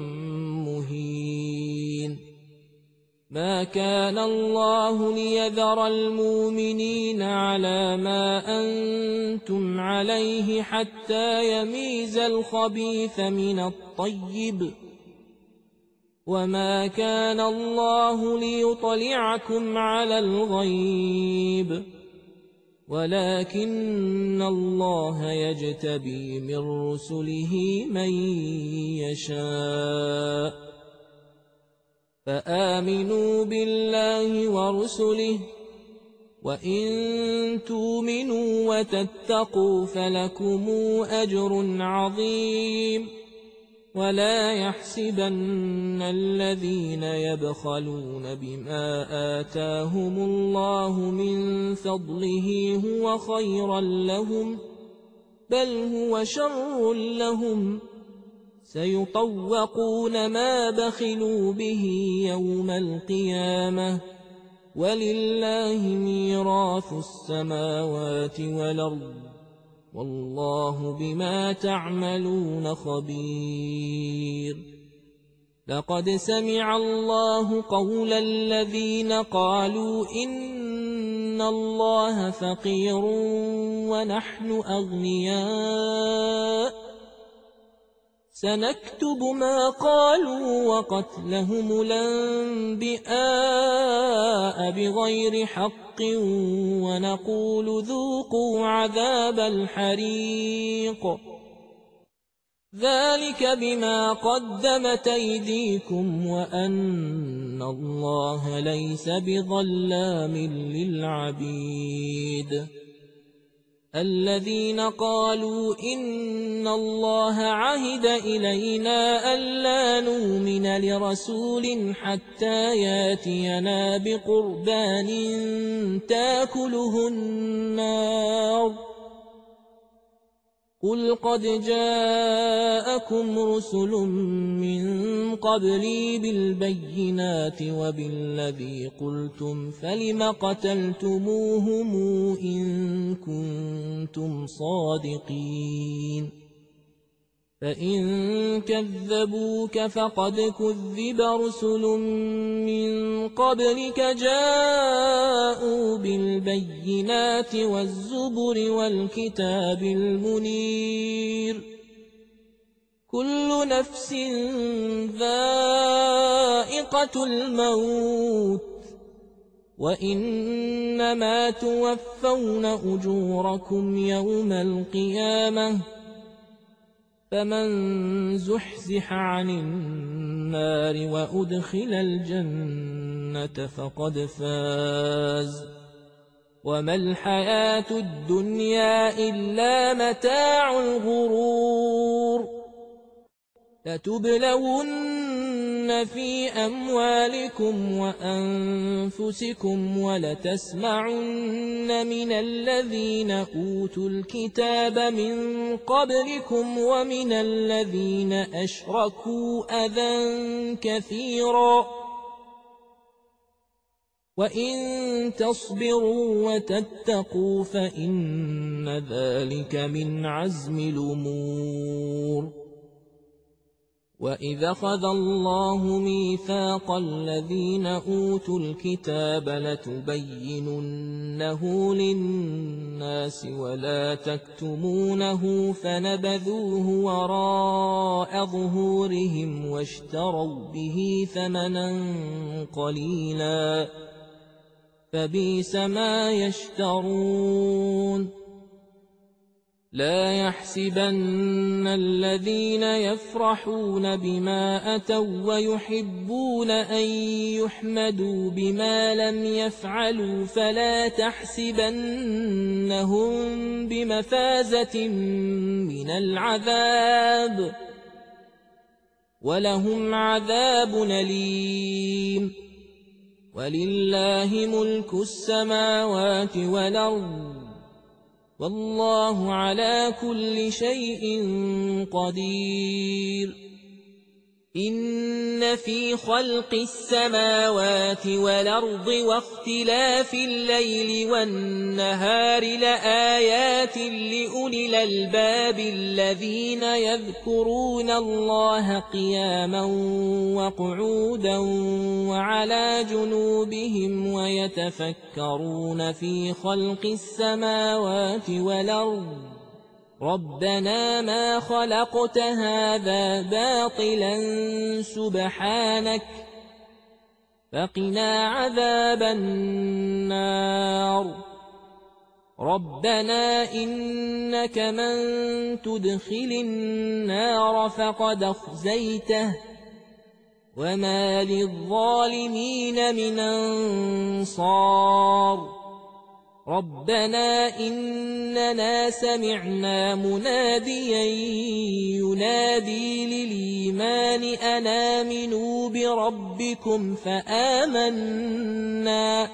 مهين. ما كان الله ليذر المؤمنين على ما أنتم عليه حتى يميز الخبيث من الطيب وما كان الله ليطلعكم على الغيب ولكن الله يجتبي من رسله من يشاء. فآمنوا بالله ورسله وإن تؤمنوا وتتقوا فلكم أجر عظيم. ولا يحسبن الذين يبخلون بما آتاهم الله من فضله هو خيرا لهم، بل هو شر لهم، سيطوقون ما بخلوا به يوم القيامة، ولله ميراث السماوات والأرض، والله بما تعملون خبير. لقد سمع الله قول الذين قالوا إن الله فقير ونحن أغنياء، سنكتب ما قالوا وقتلهم الأنبياء بغير حق، ونقول ذوقوا عذاب الحريق، ذلك بما قدمت أيديكم وأن الله ليس بظلام للعبيد. الذين قالوا إن الله عهد إلينا ألا نؤمن لرسول حتى ياتينا بقربان تاكله النار، قل قد جاءكم رسل من قبلي بالبينات وبالذي قلتم فلم قتلتموهم إن كنتم صادقين، فإن كذبوك فقد كذب رسل من قبلك جاءوا بالبينات والزبر والكتاب المنير، كل نفس ذائقة الموت، وإنما توفون أجوركم يوم القيامة، فمن زحزح عن النار وأدخل الجنة فقد فاز، وما الحياة الدنيا إلا متاع الغرور. لتبلون في أموالكم وأنفسكم ولتسمعن من الذين أوتوا الكتاب من قبلكم ومن الذين أشركوا أذى كثيرا، وإن تصبروا وتتقوا فإن ذلك من عزم الأمور. وإذا أخذ الله ميثاق الذين أوتوا الكتاب لتبيننه للناس ولا تكتمونه فنبذوه وراء ظهورهم واشتروا به ثمنا قليلا، فبئس ما يشترون. لا يحسبن الذين يفرحون بما أتوا ويحبون أن يحمدوا بما لم يفعلوا فلا تحسبنهم بمفازة من العذاب، ولهم عذاب أليم. ولله ملك السماوات والأرض، والله على كل شيء قدير. إن في خلق السماوات والأرض واختلاف الليل والنهار لآيات لأولي الألباب الذين يذكرون الله قياما وقعودا وعلى جنوبهم ويتفكرون في خلق السماوات والأرض ربنا ما خلقت هذا باطلا سبحانك فقنا عذاب النار. ربنا إنك من تدخل النار فقد أخزيته وما للظالمين من أنصار. ربنا إننا سمعنا مناديا ينادي للإيمان أن آمنوا بربكم فآمنا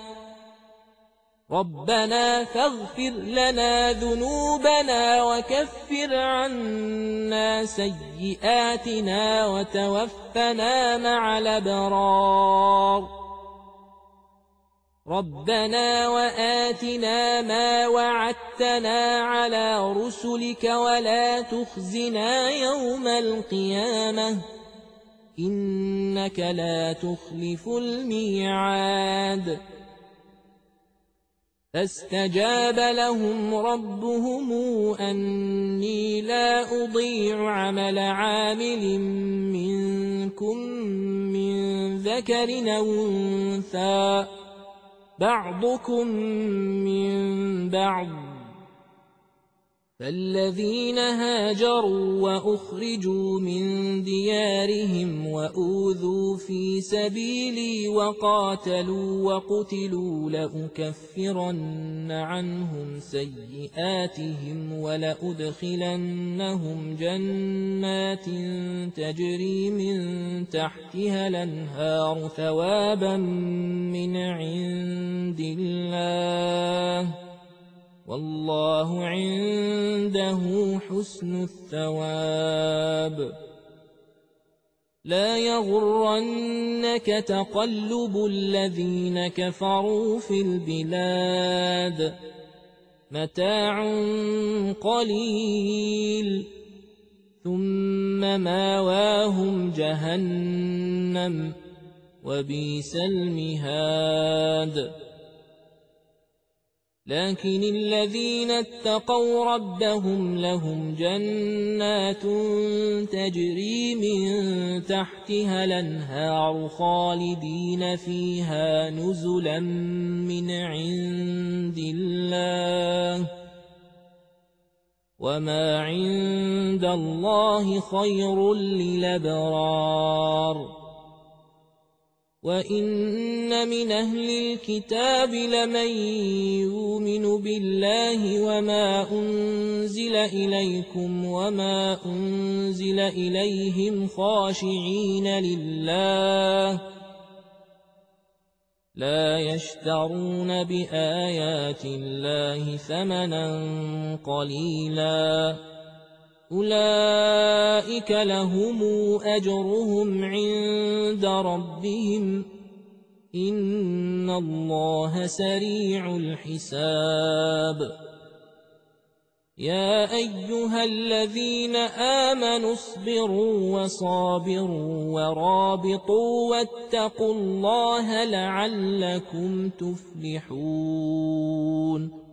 ربنا فاغفر لنا ذنوبنا وكفر عنا سيئاتنا وتوفنا مع الأبرار ربنا وآتنا ما وعدتنا على رسلك ولا تخزنا يوم القيامة إنك لا تخلف الميعاد فاستجاب لهم ربهم أني لا أضيع عمل عامل منكم من ذكر أو أنثى بعضكم من بعض فالذين هاجروا وأخرجوا من ديارهم وأوذوا في سبيلي وقاتلوا وقتلوا لأكفرن عنهم سيئاتهم ولأدخلنهم جنات تجري من تحتها الأنهار ثوابا من عند الله والله عنده حسن الثواب لا يغرنك تقلب الذين كفروا في البلاد متاع قليل ثم ماواهم جهنم وبئس المهاد لكن الذين اتقوا ربهم لهم جنات تجري من تحتها الأنهار خالدين فيها نزلا من عند الله وما عند الله خير للأبرار وإن من أهل الكتاب لمن يؤمن بالله وما أنزل إليكم وما أنزل إليهم خاشعين لله لا يشترون بآيات الله ثمنا قليلا أولئك لهم أجرهم عند ربهم إن الله سريع الحساب يا أيها الذين آمنوا اصبروا وصابروا ورابطوا واتقوا الله لعلكم تفلحون